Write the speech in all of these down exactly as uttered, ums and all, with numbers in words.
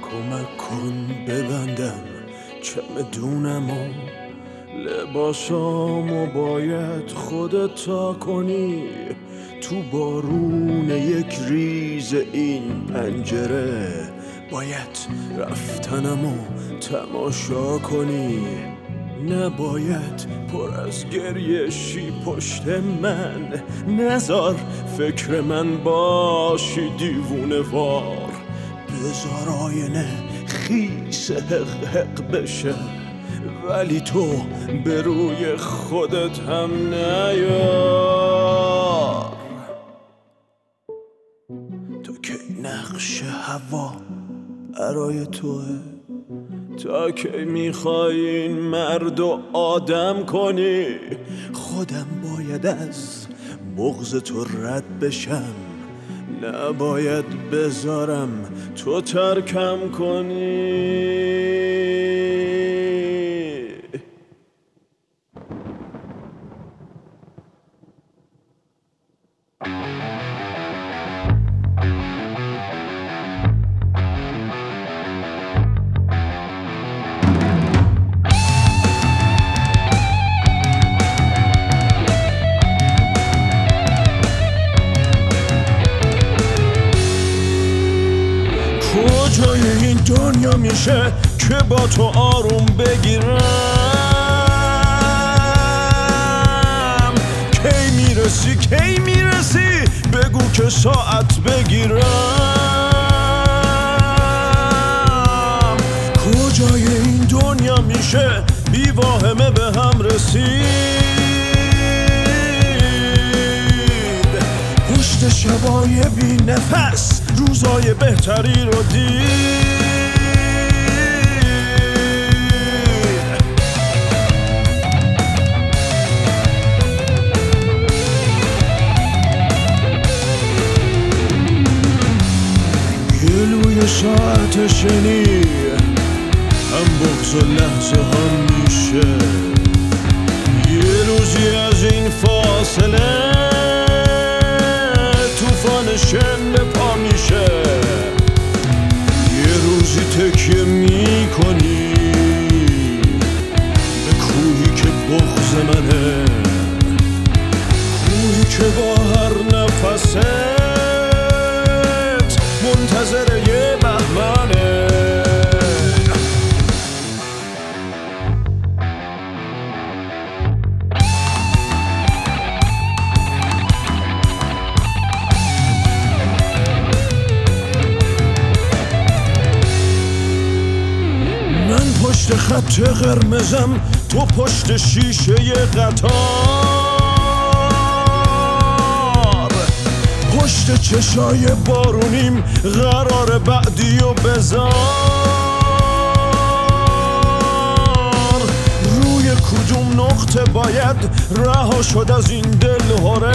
کمک کن ببندم چمدونمو، لباسامو باید خودت تا کنی. تو بارون یک ریز این پنجره باید رفتنمو تماشا کنی. نباید پر از گریه شی پشت من، نذار فکر من باشی دیوونه وار. بذار آینه خیس حق حق بشه، ولی تو به روی خودت هم نیار. تا کی نقش هوا برای توه؟ تا کی میخوای این مرد و آدم کنی؟ خودم باید از بغض تو رد بشم، نباید بذارم تو ترکم کنی. کجای این دنیا میشه که با تو آروم بگیرم؟ کی میرسی کی میرسی بگو که ساعت بگیرم. کجای این دنیا میشه بی واهمه به هم رسید؟ پشت شبای بی نفس روزای بهتری رو دید. گلوی ساعت شنی هم بغض و لحظه هم میشه. یه روزی از این فاصله طوفان شن پا میشه. یه روزی تکیه میکنی به کوهی که بغض منه، کوهی که با هر نفست منتظر یه بهمنه. پشت خط قرمزم تو پشت شیشه ی قطار، پشت چشای بارونیم قرار بعدی و بذار. روی کدوم نقطه باید رها شد از این دلهره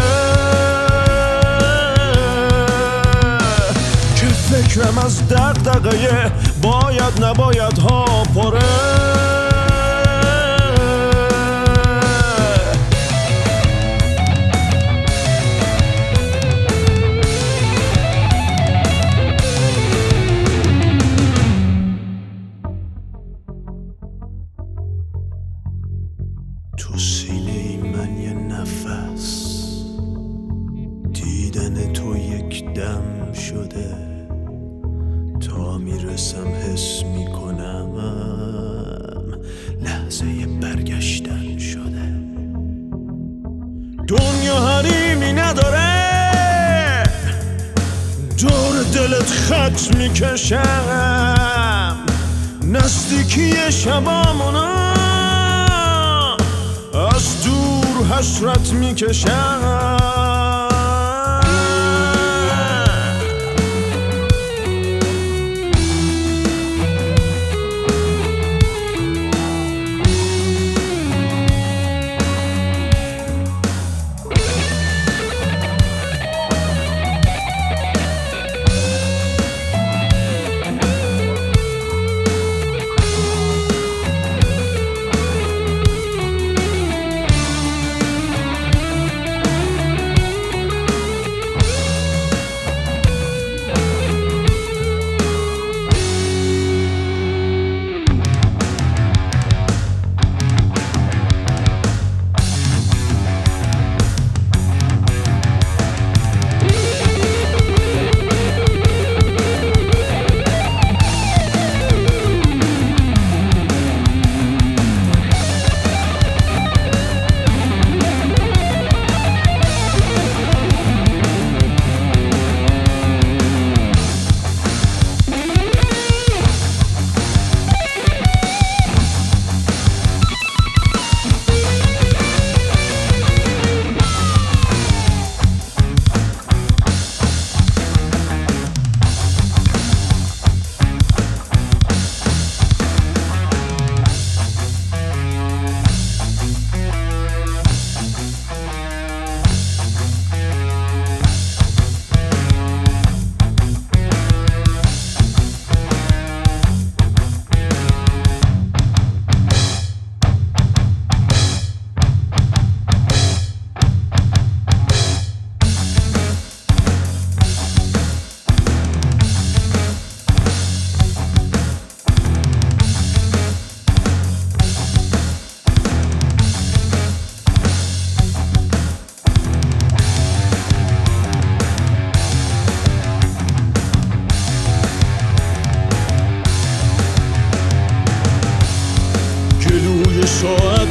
که فکرم از دغدغه باید نباید ها پره. تو سینه من یه نفس، دیدن تو یک دم شده. تا میرسم حس میکنم لحظه برگشتن شده. دنیا حریمی نداره دور دلت خط میکشم، نزدیکی شبامونا از دور حسرت میکشم.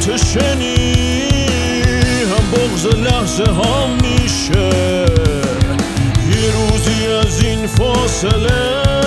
آتشنی هم بغض لحظه ها میشه یه روزی از این فاصله